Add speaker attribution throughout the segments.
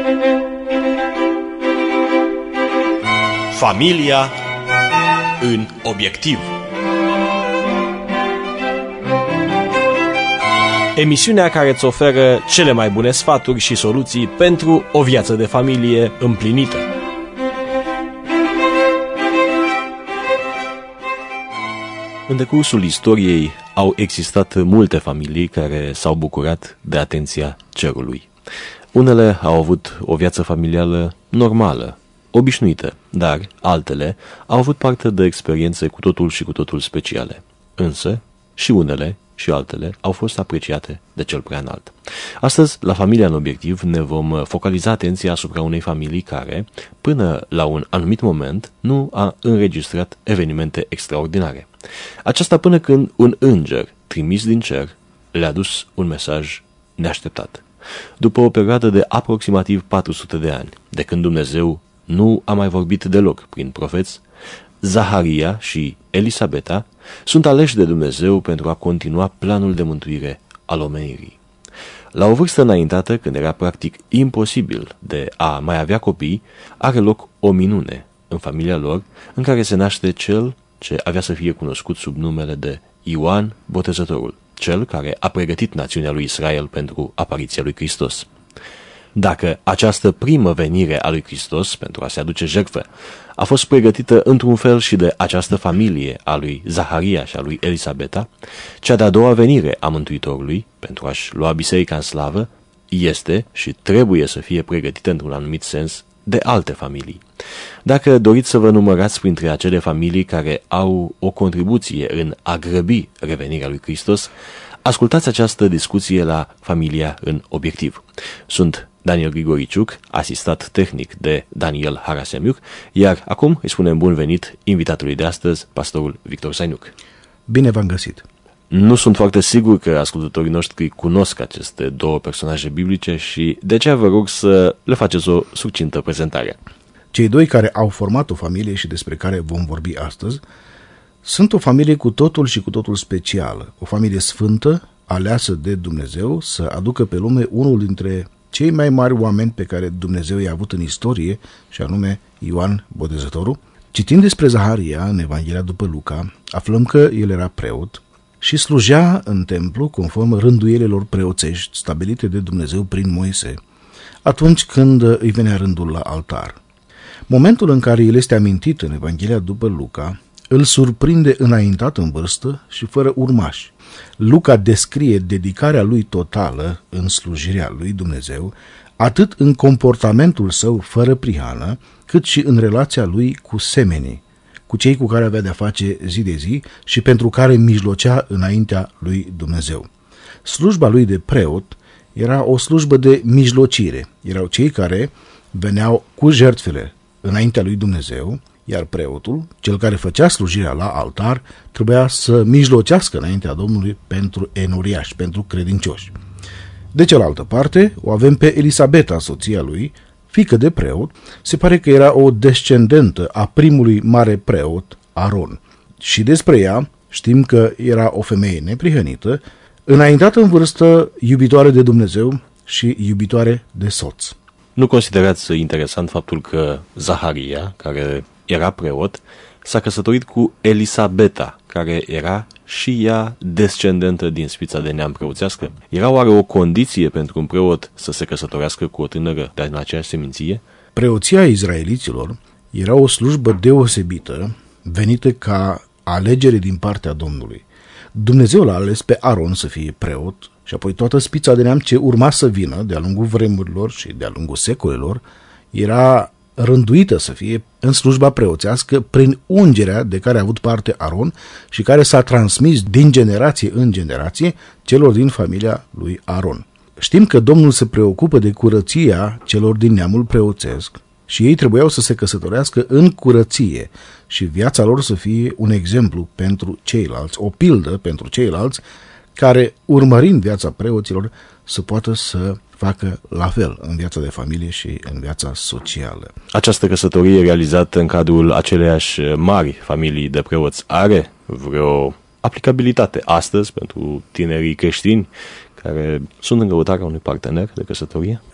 Speaker 1: Familia în obiectiv. Emisiunea care îți oferă cele mai bune sfaturi și soluții pentru o viață de familie împlinită. În decursul istoriei au existat multe familii care s-au bucurat de atenția cerului. Unele au avut o viață familială normală, obișnuită, dar altele au avut parte de experiențe cu totul și cu totul speciale. Însă, și unele și altele au fost apreciate de cel prea înalt. Astăzi, la Familia în obiectiv, ne vom focaliza atenția asupra unei familii care, până la un anumit moment, nu a înregistrat evenimente extraordinare. Aceasta până când un înger, trimis din cer, le-a dus un mesaj neașteptat. După o perioadă de aproximativ 400 de ani, de când Dumnezeu nu a mai vorbit deloc prin profeți, Zaharia și Elisabeta sunt aleși de Dumnezeu pentru a continua planul de mântuire al omenirii. La o vârstă înaintată, când era practic imposibil de a mai avea copii, are loc o minune în familia lor, în care se naște cel ce avea să fie cunoscut sub numele de Ioan Botezătorul, cel care a pregătit națiunea lui Israel pentru apariția lui Hristos. Dacă această primă venire a lui Hristos pentru a se aduce jertfă a fost pregătită într-un fel și de această familie a lui Zaharia și a lui Elisabeta, cea de-a doua venire a Mântuitorului pentru a-și lua biserica în slavă este și trebuie să fie pregătită într-un anumit sens de alte familii. Dacă doriți să vă numărați printre acele familii care au o contribuție în a grăbi revenirea lui Hristos, ascultați această discuție la Familia în obiectiv. Sunt Daniel Grigoriciuc, asistat tehnic de Daniel Harasemiuc, iar acum îi spunem bun venit invitatului de astăzi, pastorul Victor Sainuc.
Speaker 2: Bine v-am găsit!
Speaker 1: Nu sunt foarte sigur că ascultătorii noștri cunosc aceste două personaje biblice și de aceea vă rog să le faceți o succintă prezentare.
Speaker 2: Cei doi care au format o familie și despre care vom vorbi astăzi sunt o familie cu totul și cu totul specială, o familie sfântă, aleasă de Dumnezeu să aducă pe lume unul dintre cei mai mari oameni pe care Dumnezeu i-a avut în istorie, și anume Ioan Botezătorul. Citind despre Zaharia în Evanghelia după Luca, aflăm că el era preot și slujea în templu conform rânduielilor preoțești stabilite de Dumnezeu prin Moise, atunci când îi venea rândul la altar. Momentul în care el este amintit în Evanghelia după Luca îl surprinde înaintat în vârstă și fără urmași. Luca descrie dedicarea lui totală în slujirea lui Dumnezeu, atât în comportamentul său fără prihană, cât și în relația lui cu semenii, cu cei cu care avea de-a face zi de zi și pentru care mijlocea înaintea lui Dumnezeu. Slujba lui de preot era o slujbă de mijlocire. Erau cei care veneau cu jertfele înaintea lui Dumnezeu, iar preotul, cel care făcea slujirea la altar, trebuia să mijlocească înaintea Domnului pentru enoriași, pentru credincioși. De cealaltă parte, o avem pe Elisabeta, soția lui, fiică de preot. Se pare că era o descendentă a primului mare preot, Aron. Și despre ea știm că era o femeie neprihănită, înaintată în vârstă, iubitoare de Dumnezeu și iubitoare de soț.
Speaker 1: Nu considerați interesant faptul că Zaharia, care era preot, s-a căsătorit cu Elisabeta, care era și ea descendentă din spița de neam preoțească? Era oare o condiție pentru un preot să se căsătorească cu o tânără de în aceeași seminție?
Speaker 2: Preoția izraeliților era o slujbă deosebită, venită ca alegere din partea Domnului. Dumnezeu l-a ales pe Aron să fie preot și apoi toată spița de neam ce urma să vină de-a lungul vremurilor și de-a lungul secolelor era rânduită să fie în slujba preoțească prin ungerea de care a avut parte Aron și care s-a transmis din generație în generație celor din familia lui Aron. Știm că Domnul se preocupă de curăția celor din neamul preoțesc și ei trebuiau să se căsătorească în curăție și viața lor să fie un exemplu pentru ceilalți, o pildă pentru ceilalți care, urmărind viața preoților, să poată să facă la fel în viața de familie și în viața socială.
Speaker 1: Această căsătorie realizată în cadrul aceleiași mari familii de preoți are vreo aplicabilitate astăzi pentru tinerii creștini care sunt în căutarea unui partener de căsătorie?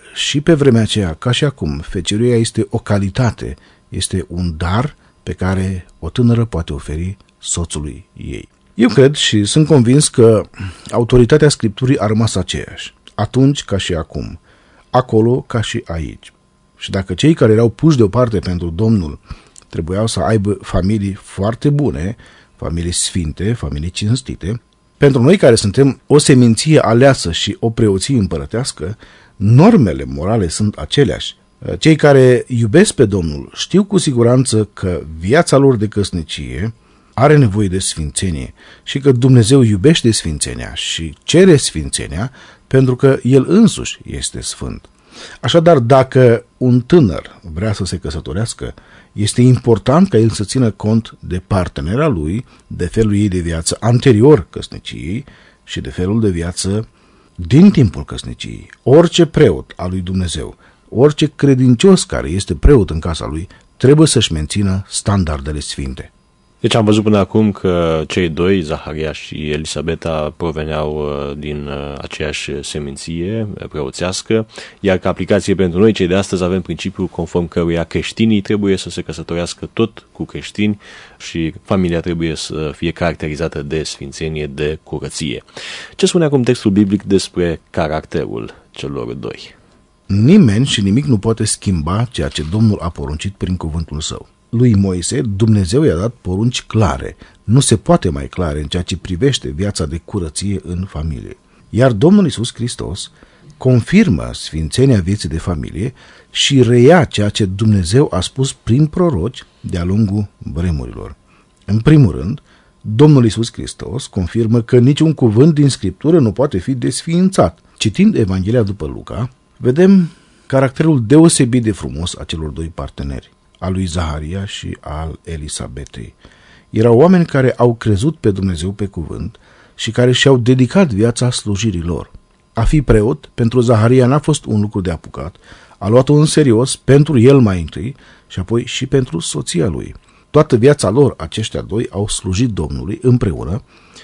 Speaker 2: și pe vremea aceea, ca și acum, fecioria este o calitate, este un dar pe care o tânără poate oferi soțului ei. Eu cred și sunt convins că autoritatea Scripturii a rămas aceeași, atunci ca și acum, acolo ca și aici. Și dacă cei care erau puși deoparte pentru Domnul trebuiau să aibă familii foarte bune, familii sfinte, familii cinstite, pentru noi care suntem o seminție aleasă și o preoție împărătească, normele morale sunt aceleași. Cei care iubesc pe Domnul știu cu siguranță că viața lor de căsnicie are nevoie de sfințenie și că Dumnezeu iubește sfințenia și cere sfințenia pentru că El însuși este sfânt. Așadar, dacă un tânăr vrea să se căsătorească, este important ca el să țină cont de partenera lui, de felul ei de viață anterior căsniciei și de felul de viață din timpul căsniciei. Orice preot al lui Dumnezeu, orice credincios care este preot în casa lui, trebuie să-și mențină standardele sfinte.
Speaker 1: Deci am văzut până acum că cei doi, Zaharia și Elisabeta, proveneau din aceeași seminție preoțească, iar ca aplicație pentru noi, cei de astăzi, avem principiul conform căruia creștinii trebuie să se căsătorească tot cu creștini și familia trebuie să fie caracterizată de sfințenie, de curăție. Ce spune acum textul biblic despre caracterul celor doi?
Speaker 2: Nimeni și nimic nu poate schimba ceea ce Domnul a poruncit prin cuvântul său. Lui Moise, Dumnezeu i-a dat porunci clare, nu se poate mai clare în ceea ce privește viața de curăție în familie. Iar Domnul Iisus Hristos confirmă sfințenia vieții de familie și reia ceea ce Dumnezeu a spus prin proroci de-a lungul vremurilor. În primul rând, Domnul Iisus Hristos confirmă că niciun cuvânt din Scriptură nu poate fi desființat. Citind Evanghelia după Luca, vedem caracterul deosebit de frumos a celor doi parteneri, al lui Zaharia și al Elisabetei. Erau oameni care au crezut pe Dumnezeu pe cuvânt și care și-au dedicat viața slujirii lor. A fi preot pentru Zaharia n-a fost un lucru de apucat, a luat-o în serios pentru el mai întâi și apoi și pentru soția lui. Toată viața lor, aceștia doi, au slujit Domnului împreună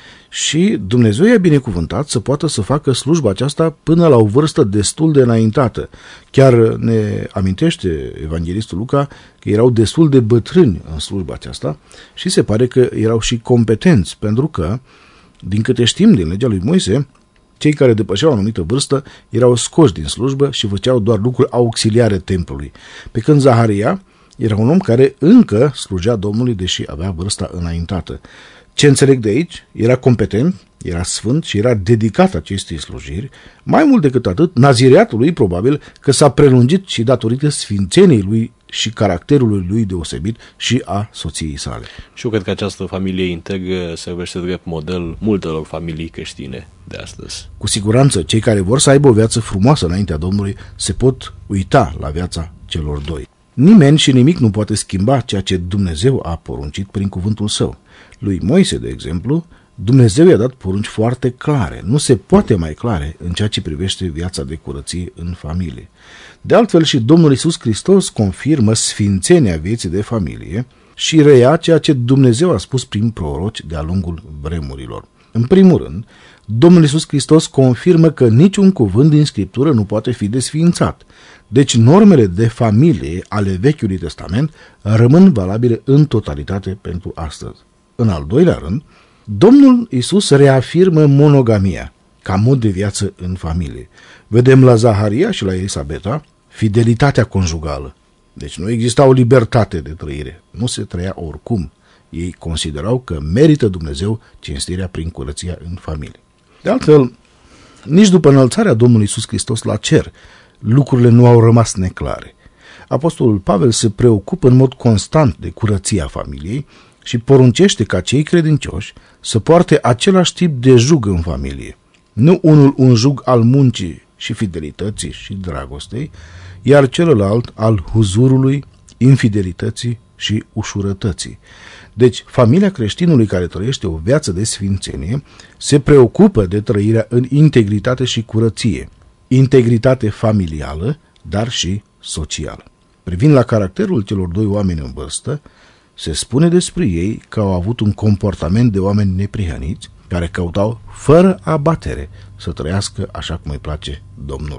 Speaker 2: și Dumnezeu i-a binecuvântat să poată să facă slujba aceasta până la o vârstă destul de înaintată. Chiar ne amintește evanghelistul Luca că erau destul de bătrâni în slujba aceasta și se pare că erau și competenți, pentru că, din câte știm din legea lui Moise, cei care depășeau o anumită vârstă erau scoși din slujbă și făceau doar lucruri auxiliare templului, pe când Zaharia era un om care încă slujea Domnului, deși avea vârsta înaintată. Ce înțeleg de aici? Era competent, era sfânt și era dedicat acestei slujiri. Mai mult decât atât, nazireatul lui probabil că s-a prelungit și datorită sfințeniei lui și caracterului lui deosebit și a soției sale.
Speaker 1: Și eu cred că această familie integră servește drept model multelor familii creștine de astăzi.
Speaker 2: Cu siguranță, cei care vor să aibă o viață frumoasă înaintea Domnului se pot uita la viața celor doi. Nimeni și nimic nu poate schimba ceea ce Dumnezeu a poruncit prin cuvântul său. Lui Moise, de exemplu, Dumnezeu i-a dat porunci foarte clare, nu se poate mai clare în ceea ce privește viața de curăție în familie. De altfel și Domnul Iisus Hristos confirmă sfințenia vieții de familie și reia ceea ce Dumnezeu a spus prin proroci de-a lungul vremurilor. În primul rând, Domnul Iisus Hristos confirmă că niciun cuvânt din Scriptură nu poate fi desființat. Deci normele de familie ale Vechiului Testament rămân valabile în totalitate pentru astăzi. În al doilea rând, Domnul Iisus reafirmă monogamia ca mod de viață în familie. Vedem la Zaharia și la Elisabeta fidelitatea conjugală. Deci nu exista o libertate de trăire, nu se trăia oricum. Ei considerau că merită Dumnezeu cinstirea prin curăția în familie. De altfel, nici după înălțarea Domnului Iisus Hristos la cer, lucrurile nu au rămas neclare. Apostolul Pavel se preocupă în mod constant de curăția familiei și poruncește ca cei credincioși să poarte același tip de jug în familie. Nu unul un jug al muncii și fidelității și dragostei, iar celălalt al huzurului, infidelității și ușurătății. Deci, familia creștinului care trăiește o viață de sfințenie se preocupă de trăirea în integritate și curăție, integritate familială, dar și socială. Privind la caracterul celor doi oameni în vârstă, se spune despre ei că au avut un comportament de oameni neprihăniți, care căutau fără abatere să trăiască așa cum îi place Domnului.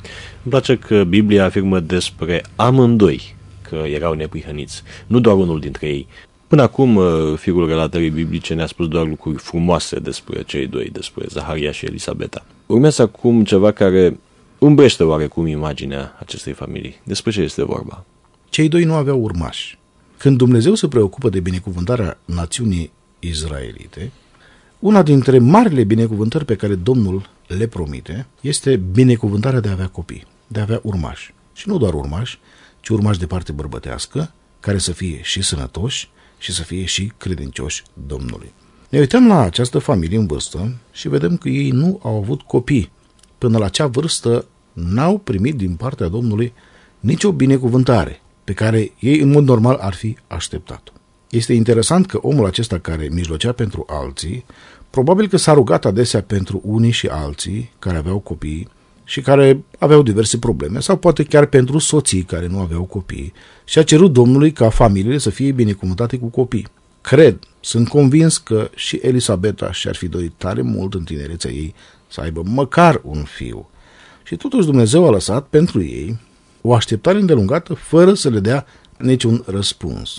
Speaker 1: Îmi place că Biblia afirmă despre amândoi că erau neprihăniți, nu doar unul dintre ei. Până acum, firul relatării biblice ne-a spus doar lucruri frumoase despre cei doi, despre Zaharia și Elisabeta. Urmează acum ceva care umbrește oarecum imaginea acestei familii. Despre ce este vorba?
Speaker 2: Cei doi nu aveau urmași. Când Dumnezeu se preocupă de binecuvântarea națiunii izraelite, una dintre marile binecuvântări pe care Domnul le promite este binecuvântarea de a avea copii, de a avea urmași. Și nu doar urmași, ci urmași de parte bărbătească, care să fie și sănătoși și să fie și credincioși Domnului. Ne uităm la această familie în vârstă și vedem că ei nu au avut copii. Până la acea vârstă n-au primit din partea Domnului nicio binecuvântare pe care ei în mod normal ar fi așteptat-o. Este interesant că omul acesta care mijlocea pentru alții, probabil că s-a rugat adesea pentru unii și alții care aveau copii și care aveau diverse probleme, sau poate chiar pentru soții care nu aveau copii, și a cerut Domnului ca familiile să fie binecuvântate cu copii. Sunt convins că și Elisabeta și-ar fi dorit tare mult în tinerețea ei să aibă măcar un fiu. Și totuși Dumnezeu a lăsat pentru ei o așteptare îndelungată fără să le dea niciun răspuns.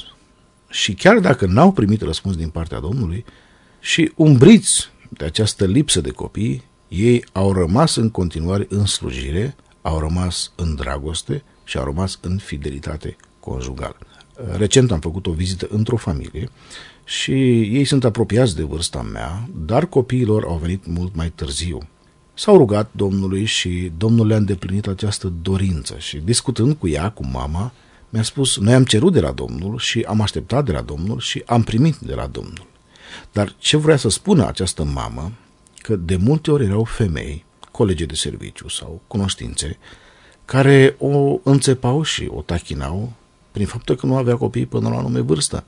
Speaker 2: Și chiar dacă n-au primit răspuns din partea Domnului și umbriți de această lipsă de copii, ei au rămas în continuare în slujire, au rămas în dragoste și au rămas în fidelitate conjugală. Recent am făcut o vizită într-o familie și ei sunt apropiați de vârsta mea, dar copiilor au venit mult mai târziu. S-au rugat Domnului și Domnul le-a îndeplinit această dorință și discutând cu ea, cu mama, mi-a spus, noi am cerut de la Domnul și am așteptat de la Domnul și am primit de la Domnul. Dar ce vrea să spună această mamă, că de multe ori erau femei, colegi de serviciu sau cunoștințe, care o înțepau și o tachinau prin faptul că nu avea copii până la anume vârstă.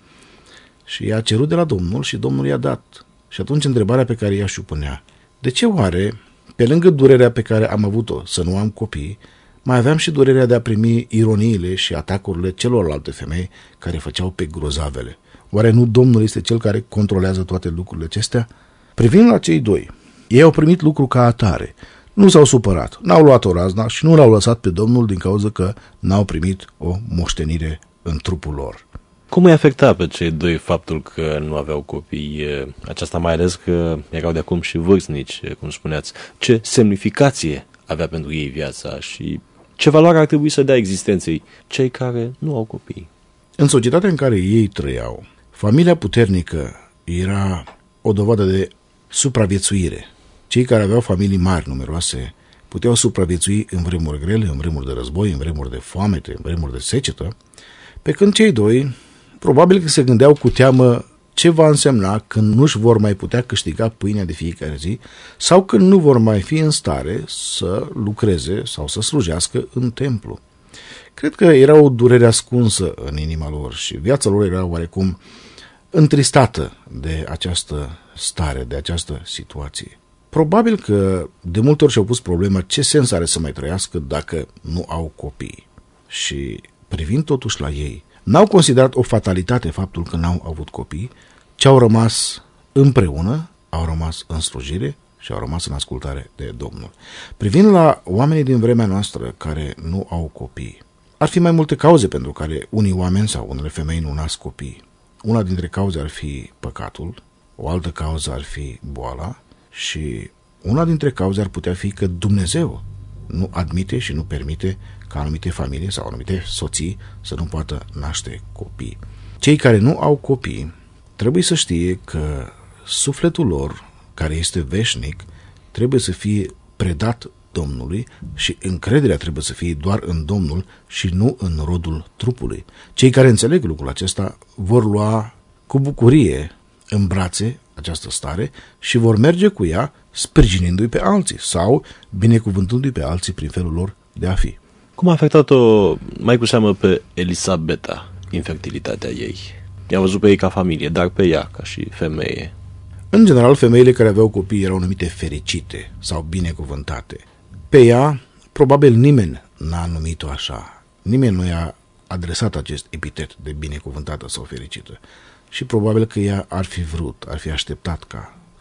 Speaker 2: Și i-a cerut de la Domnul și Domnul i-a dat. Și atunci întrebarea pe care ea și-o punea, de ce oare, pe lângă durerea pe care am avut-o să nu am copii, mai aveam și durerea de a primi ironiile și atacurile celorlalte femei care făceau pe grozavele? Oare nu Domnul este cel care controlează toate lucrurile acestea? Privind la cei doi, ei au primit lucru ca atare. Nu s-au supărat, n-au luat-o razna și nu l-au lăsat pe Domnul din cauza că n-au primit o moștenire în trupul lor.
Speaker 1: Cum îi afecta pe cei doi faptul că nu aveau copii? Aceasta mai ales că erau de acum și vârstnici, cum spuneați. Ce semnificație avea pentru ei viața și ce valoare ar trebui să dea existenței cei care nu au copii?
Speaker 2: În societatea în care ei trăiau, familia puternică era o dovadă de supraviețuire. Cei care aveau familii mari, numeroase, puteau supraviețui în vremuri grele, în vremuri de război, în vremuri de foamete, în vremuri de secetă, pe când cei doi probabil că se gândeau cu teamă ce va însemna când nu-și vor mai putea câștiga pâinea de fiecare zi sau când nu vor mai fi în stare să lucreze sau să slujească în templu. Cred că era o durere ascunsă în inima lor și viața lor era oarecum întristată de această stare, de această situație. Probabil că de multe ori și-au pus problema ce sens are să mai trăiască dacă nu au copii. Și privind totuși la ei, n-au considerat o fatalitate faptul că n-au avut copii, ci au rămas împreună, au rămas în slujire și au rămas în ascultare de Domnul. Privind la oamenii din vremea noastră care nu au copii, ar fi mai multe cauze pentru care unii oameni sau unele femei nu nasc copii. Una dintre cauze ar fi păcatul, o altă cauză ar fi boala și una dintre cauze ar putea fi că Dumnezeu nu admite și nu permite ca anumite familii sau anumite soții să nu poată naște copii. Cei care nu au copii trebuie să știe că sufletul lor, care este veșnic, trebuie să fie predat Domnului și încrederea trebuie să fie doar în Domnul și nu în rodul trupului. Cei care înțeleg lucrul acesta vor lua cu bucurie în brațe această stare și vor merge cu ea sprijinindu-i pe alții sau binecuvântându-i pe alții prin felul lor de a fi.
Speaker 1: Cum a afectat-o mai cu seamă pe Elisabeta, infertilitatea ei? I-am văzut pe ei ca familie, dar pe ea ca și femeie.
Speaker 2: În general, femeile care aveau copii erau numite fericite sau binecuvântate. Pe ea, probabil nimeni n-a numit-o așa. Nimeni nu i-a adresat acest epitet de binecuvântată sau fericită. Și probabil că ea ar fi vrut, ar fi așteptat ca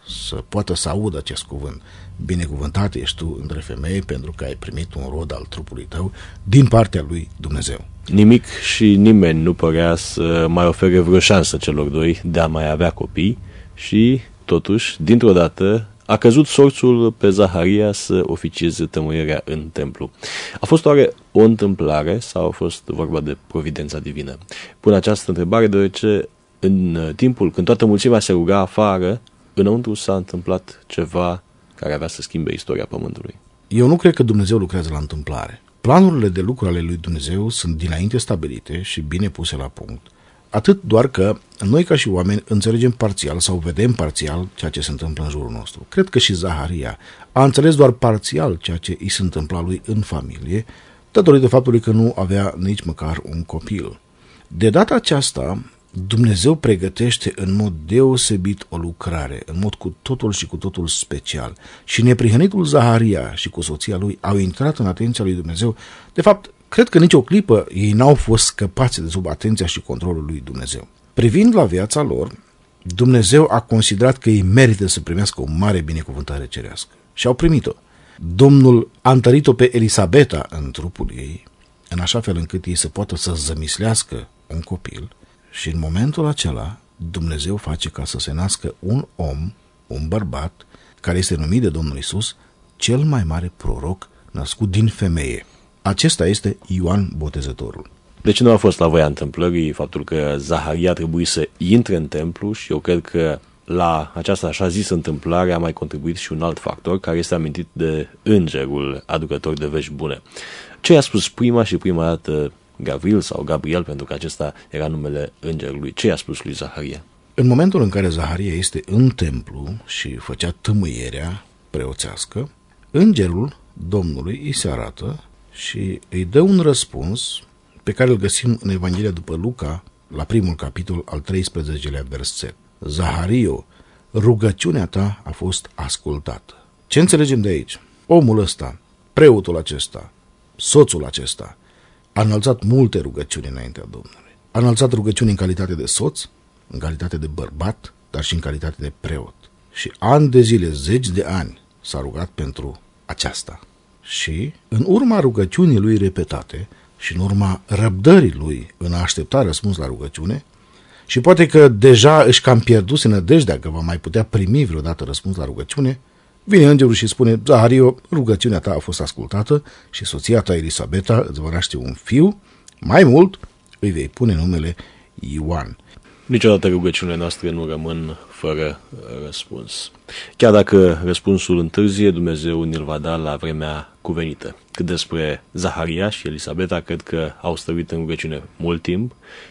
Speaker 2: să poată să audă acest cuvânt. Binecuvântat ești tu între femei pentru că ai primit un rod al trupului tău din partea lui Dumnezeu.
Speaker 1: Nimic și nimeni nu părea să mai ofere vreo șansă celor doi de a mai avea copii și, totuși, dintr-o dată, a căzut sorțul pe Zaharia să oficieze tămâierea în templu. A fost oare o întâmplare sau a fost vorba de providența divină? Pun această întrebare deoarece în timpul când toată mulțimea se ruga afară, înăuntru s-a întâmplat ceva care avea să schimbe istoria pământului.
Speaker 2: Eu nu cred că Dumnezeu lucrează la întâmplare. Planurile de lucru ale lui Dumnezeu sunt dinainte stabilite și bine puse la punct. Atât doar că noi ca și oameni înțelegem parțial sau vedem parțial ceea ce se întâmplă în jurul nostru. Cred că și Zaharia a înțeles doar parțial ceea ce îi se întâmpla lui în familie, datorită faptului că nu avea nici măcar un copil. De data aceasta, Dumnezeu pregătește în mod deosebit o lucrare, în mod cu totul și cu totul special. Și neprihănitul Zaharia și cu soția lui au intrat în atenția lui Dumnezeu. De fapt, cred că nicio clipă ei n-au fost scăpați de sub atenția și controlul lui Dumnezeu. Privind la viața lor, Dumnezeu a considerat că ei merită să primească o mare binecuvântare cerească. Și au primit-o. Domnul a întărit-o pe Elisabeta în trupul ei, în așa fel încât ei să poată să zămislească un copil. Și în momentul acela, Dumnezeu face ca să se nască un om, un bărbat, care este numit de Domnul Iisus, cel mai mare proroc născut din femeie. Acesta este Ioan Botezătorul.
Speaker 1: Deci nu a fost la voia întâmplării faptul că Zaharia trebuie să intre în templu și eu cred că la această așa zisă întâmplare a mai contribuit și un alt factor care este amintit de îngerul aducător de vești bune. Ce i-a spus prima dată Gabriel sau Gabriel, pentru că acesta era numele îngerului? Ce i-a spus lui Zaharia?
Speaker 2: În momentul în care Zaharia este în templu și făcea tămâierea preoțească, îngerul Domnului îi se arată și îi dă un răspuns pe care îl găsim în Evanghelia după Luca, la primul capitol al 13-lea verset. Zahario, rugăciunea ta a fost ascultată. Ce înțelegem de aici? Omul ăsta, preotul acesta, soțul acesta, a înălțat multe rugăciuni înaintea Domnului. A înălțat rugăciuni în calitate de soț, în calitate de bărbat, dar și în calitate de preot. Și ani de zile, zeci de ani, s-a rugat pentru aceasta. Și, în urma rugăciunii lui repetate și în urma răbdării lui în a aștepta răspuns la rugăciune, și poate că deja își cam pierduse nădejdea că va mai putea primi vreodată răspuns la rugăciune, vine îngerul și spune: Zahario, rugăciunea ta a fost ascultată și soția ta Elisabeta îți va naște un fiu, mai mult îi vei pune numele Ioan.
Speaker 1: Niciodată rugăciunile noastre nu rămân fără răspuns. Chiar dacă răspunsul întârzie, Dumnezeu ne-l va da la vremea cuvenită. Cât despre Zaharia și Elisabeta, cred că au stăruit în rugăciune mult timp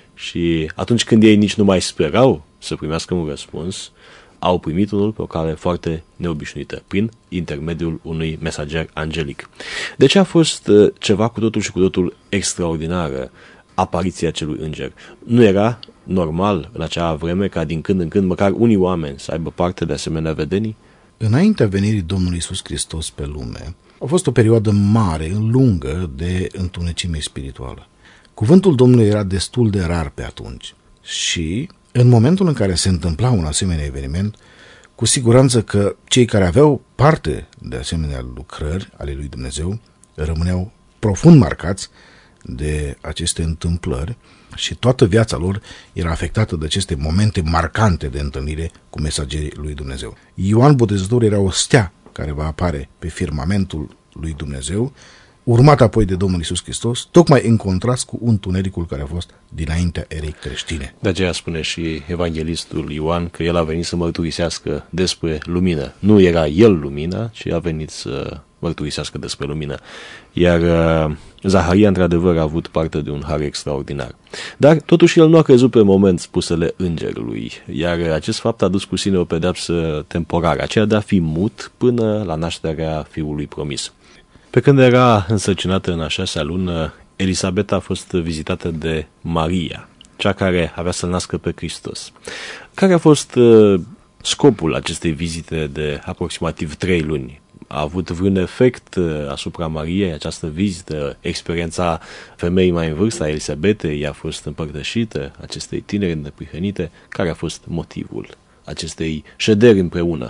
Speaker 1: și atunci când ei nici nu mai sperau să primească un răspuns, au primit unul pe o cale foarte neobișnuită, prin intermediul unui mesager angelic. De ce a fost ceva cu totul și cu totul extraordinară apariția acelui înger? Nu era normal în acea vreme ca din când în când măcar unii oameni să aibă parte de asemenea vedenii?
Speaker 2: Înaintea venirii Domnului Iisus Hristos pe lume, a fost o perioadă mare, lungă de întunecime spirituală. Cuvântul Domnului era destul de rar pe atunci și în momentul în care se întâmpla un asemenea eveniment, cu siguranță că cei care aveau parte de asemenea lucrări ale lui Dumnezeu rămâneau profund marcați de aceste întâmplări și toată viața lor era afectată de aceste momente marcante de întâlnire cu mesagerii lui Dumnezeu. Ioan Botezătorul era o stea care va apare pe firmamentul lui Dumnezeu, urmat apoi de Domnul Iisus Hristos, tocmai în contrast cu întunericul care a fost dinaintea erei creștine.
Speaker 1: De aceea spune și evanghelistul Ioan că el a venit să mărturisească despre lumină. Nu era el lumina, ci a venit să mărturisească despre lumină. Iar Zaharia, într-adevăr, a avut parte de un har extraordinar. Dar, totuși, el nu a crezut pe moment spusele îngerului, iar acest fapt a dus cu sine o pedeapsă temporară, aceea de a fi mut până la nașterea fiului promis. Pe când era însărcinată în a 6-a lună, Elisabeta a fost vizitată de Maria, cea care avea să-l nască pe Hristos. Care a fost scopul acestei vizite de aproximativ 3 luni? A avut vreun efect asupra Mariei această vizită? Experiența femeii mai în vârstă, a Elisabetei, i-a fost împărtășită acestei tineri neprihănite? Care a fost motivul acestei șederi împreună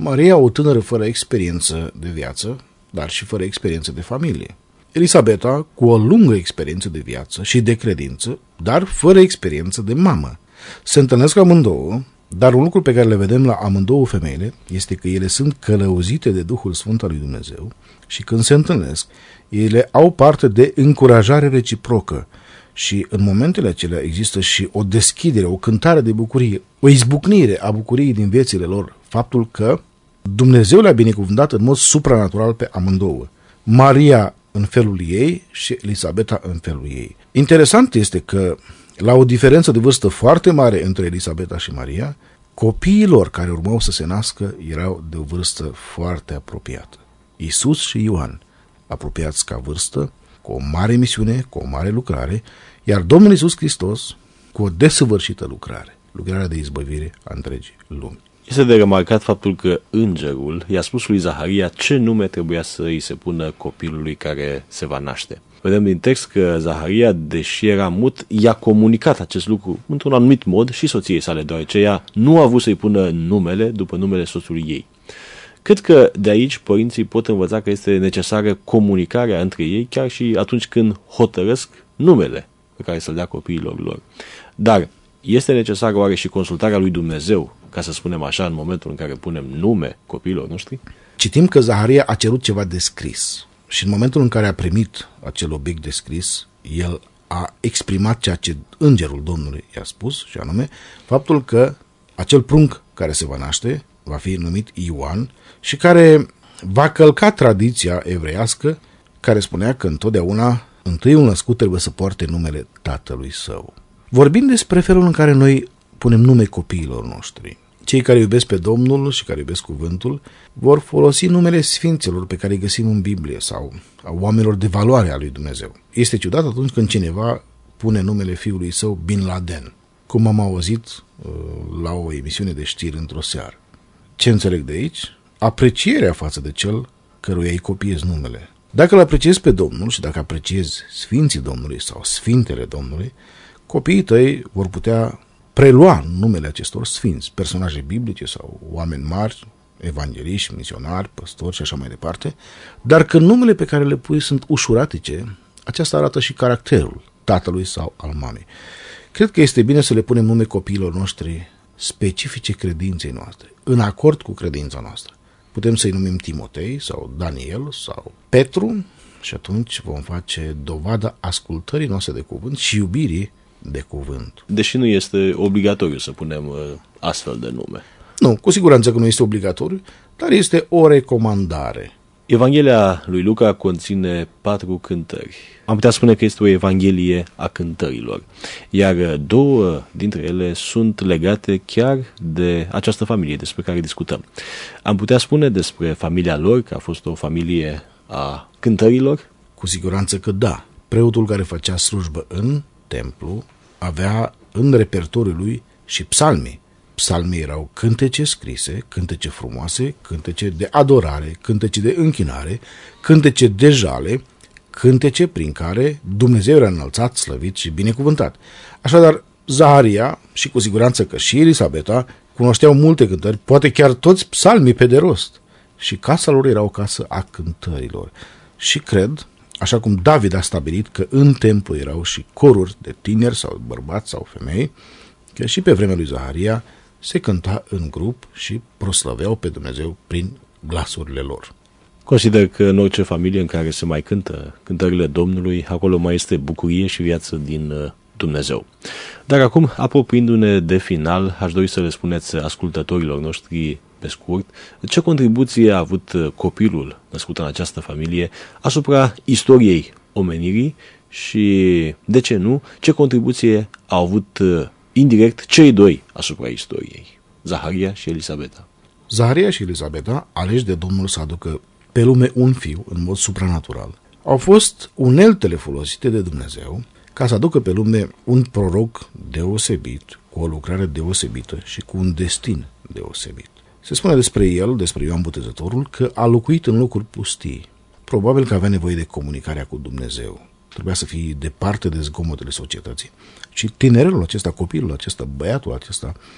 Speaker 2: Maria, o tânără fără experiență de viață, dar și fără experiență de familie. Elisabeta, cu o lungă experiență de viață și de credință, dar fără experiență de mamă. Se întâlnesc amândouă, dar un lucru pe care le vedem la amândouă femeile este că ele sunt călăuzite de Duhul Sfânt al lui Dumnezeu și când se întâlnesc, ele au parte de încurajare reciprocă și în momentele acelea există și o deschidere, o cântare de bucurie, o izbucnire a bucuriei din viețile lor, faptul că Dumnezeu le-a binecuvântat în mod supranatural pe amândouă. Maria în felul ei și Elisabeta în felul ei. Interesant este că, la o diferență de vârstă foarte mare între Elisabeta și Maria, copiii lor care urmau să se nască erau de o vârstă foarte apropiată. Iisus și Ioan, apropiați ca vârstă, cu o mare misiune, cu o mare lucrare, iar Domnul Iisus Hristos cu o desăvârșită lucrare, lucrarea de izbăvire a întregii lumi.
Speaker 1: Este de remarcat faptul că îngerul i-a spus lui Zaharia ce nume trebuia să îi se pună copilului care se va naște. Vedem din text că Zaharia, deși era mut, i-a comunicat acest lucru într-un anumit mod și soției sale, deoarece ea nu a vrut să-i pună numele după numele soțului ei. Cred că de aici părinții pot învăța că este necesară comunicarea între ei chiar și atunci când hotărăsc numele pe care să-l dea copiilor lor. Dar este necesară oare și consultarea lui Dumnezeu, ca să spunem așa, în momentul în care punem nume copiilor noștri?
Speaker 2: Citim că Zaharia a cerut ceva descris și în momentul în care a primit acel obiect descris, el a exprimat ceea ce îngerul Domnului i-a spus, și anume faptul că acel prunc care se va naște va fi numit Ioan și care va călca tradiția evreiască care spunea că întotdeauna întâiul născut trebuie să poarte numele tatălui său. Vorbim despre felul în care noi punem nume copiilor noștri. Cei care iubesc pe Domnul și care iubesc cuvântul vor folosi numele sfinților pe care îi găsim în Biblie sau a oamenilor de valoare a lui Dumnezeu. Este ciudat atunci când cineva pune numele fiului său Bin Laden, cum am auzit la o emisiune de știri într-o seară. Ce înțeleg de aici? Aprecierea față de cel căruia îi copiezi numele. Dacă îl apreciezi pe Domnul și dacă apreciezi Sfinții Domnului sau Sfintele Domnului, copiii tăi vor putea prelua numele acestor sfinți, personaje biblice sau oameni mari, evangeliști, misionari, păstori și așa mai departe, dar când numele pe care le pui sunt ușuratice, aceasta arată și caracterul tatălui sau al mamei. Cred că este bine să le punem nume copiilor noștri specifice credinței noastre, în acord cu credința noastră. Putem să-i numim Timotei sau Daniel sau Petru și atunci vom face dovada ascultării noastre de cuvânt și iubirii de cuvânt.
Speaker 1: Deși nu este obligatoriu să punem astfel de nume.
Speaker 2: Nu, cu siguranță că nu este obligatoriu, dar este o recomandare.
Speaker 1: Evanghelia lui Luca conține 4 cântări. Am putea spune că este o evanghelie a cântărilor, iar 2 dintre ele sunt legate chiar de această familie despre care discutăm. Am putea spune despre familia lor că a fost o familie a cântărilor?
Speaker 2: Cu siguranță că da. Preotul care făcea slujbă în templu avea în repertoriul lui și psalmii. Psalmii erau cântece scrise, cântece frumoase, cântece de adorare, cântece de închinare, cântece de jale, cântece prin care Dumnezeu era înălțat, slăvit și binecuvântat. Așadar, Zaharia și cu siguranță că și Elisabeta cunoșteau multe cântări, poate chiar toți psalmii pe de rost. Și casa lor era o casă a cântărilor. Și cred, așa cum David a stabilit că în templu erau și coruri de tineri sau bărbați sau femei, că și pe vremea lui Zaharia se cânta în grup și proslăveau pe Dumnezeu prin glasurile lor.
Speaker 1: Consider că în orice familie în care se mai cântă cântările Domnului, acolo mai este bucurie și viață din Dumnezeu. Dar acum, apropiindu-ne de final, aș dori să le spuneți ascultătorilor noștri pe scurt, ce contribuție a avut copilul născut în această familie asupra istoriei omenirii și, de ce nu, ce contribuție au avut indirect cei 2 asupra istoriei, Zaharia și Elisabeta.
Speaker 2: Zaharia și Elisabeta, aleși de Domnul să aducă pe lume un fiu în mod supranatural, au fost uneltele folosite de Dumnezeu ca să aducă pe lume un proroc deosebit, cu o lucrare deosebită și cu un destin deosebit. Se spune despre el, despre Ioan Botezătorul, că a locuit în locuri pustii. Probabil că avea nevoie de comunicarea cu Dumnezeu. Trebuia să fie departe de zgomotele societății. Și tinerelul acesta, copilul acesta, băiatul acesta,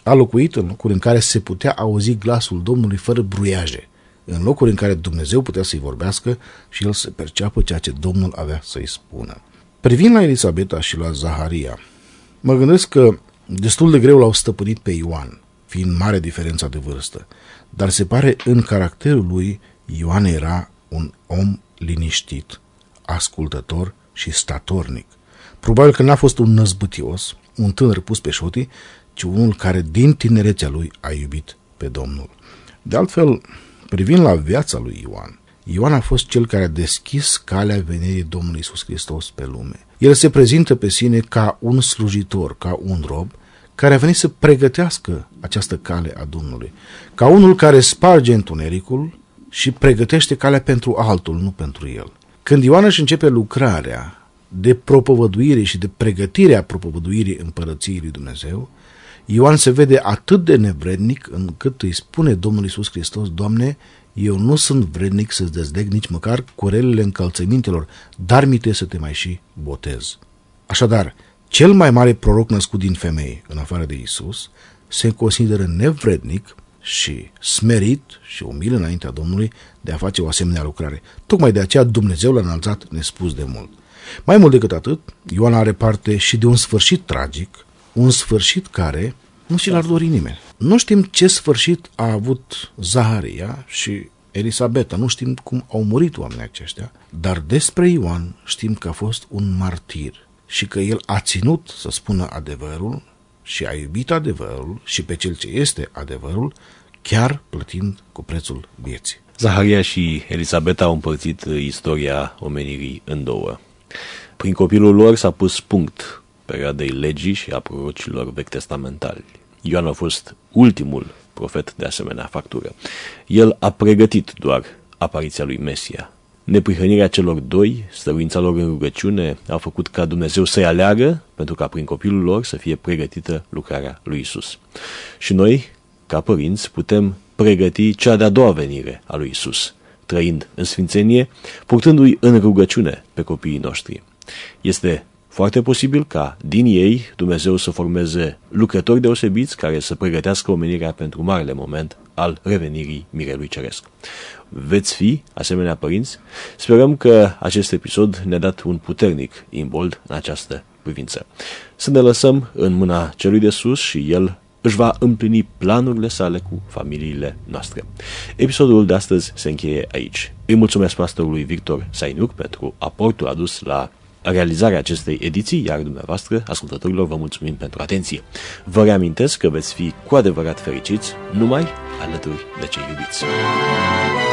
Speaker 2: A locuit în locuri în care se putea auzi glasul Domnului fără bruiaje, în locuri în care Dumnezeu putea să-i vorbească și el să perceapă ceea ce Domnul avea să-i spună. Privind la Elisabeta și la Zaharia, mă gândesc că destul de greu l-au stăpânit pe Ioan, fiind mare diferența de vârstă, dar se pare în caracterul lui Ioan era un om liniștit, ascultător și statornic. Probabil că n-a fost un năzbâtios, un tânăr pus pe șotii, ci unul care din tinerețea lui a iubit pe Domnul. De altfel, privind la viața lui Ioan, Ioan a fost cel care a deschis calea venirii Domnului Iisus Hristos pe lume. El se prezintă pe sine ca un slujitor, ca un rob, care a venit să pregătească această cale a Domnului, ca unul care sparge întunericul și pregătește calea pentru altul, nu pentru el. Când Ioan își începe lucrarea de propovăduire și de pregătire a propovăduirii împărăției lui Dumnezeu, Ioan se vede atât de nevrednic încât îi spune Domnul Iisus Hristos: Doamne, eu nu sunt vrednic să-ți dezleg nici măcar curelele încălțămintelor, dar mi-te să te mai și botez. Așadar, cel mai mare proroc născut din femei, în afară de Iisus, se consideră nevrednic și smerit și umil înaintea Domnului de a face o asemenea lucrare. Tocmai de aceea Dumnezeu l-a înălțat nespus de mult. Mai mult decât atât, Ioan are parte și de un sfârșit tragic, un sfârșit care nu și l-ar dori nimeni. Nu știm ce sfârșit a avut Zaharia și Elisabeta, nu știm cum au murit oamenii aceștia, dar despre Ioan știm că a fost un martir și că el a ținut să spună adevărul și a iubit adevărul și pe cel ce este adevărul, chiar plătind cu prețul vieții.
Speaker 1: Zaharia și Elisabeta au împărțit istoria omenirii în două. Prin copilul lor s-a pus punct perioadei legii și a prorocilor vechi testamentali. Ioan a fost ultimul profet de asemenea factură. El a pregătit doar apariția lui Mesia. Neprihănirea celor doi, stăruința lor în rugăciune, a făcut ca Dumnezeu să-i aleagă pentru ca prin copilul lor să fie pregătită lucrarea lui Isus. Și noi, ca părinți, putem pregăti cea de-a doua venire a lui Isus, trăind în sfințenie, purtându-i în rugăciune pe copiii noștri. Este foarte posibil ca din ei Dumnezeu să formeze lucrători deosebiți care să pregătească omenirea pentru marele moment al revenirii Mirelui Ceresc. Veți fi asemenea părinți? Sperăm că acest episod ne-a dat un puternic imbold în această privință. Să ne lăsăm în mâna Celui de Sus și El își va împlini planurile sale cu familiile noastre. Episodul de astăzi se încheie aici. Îi mulțumesc pastorului Victor Sainuc pentru aportul adus la realizarea acestei ediții, iar dumneavoastră, ascultătorilor, vă mulțumim pentru atenție. Vă reamintesc că veți fi cu adevărat fericiți numai alături de cei iubiți.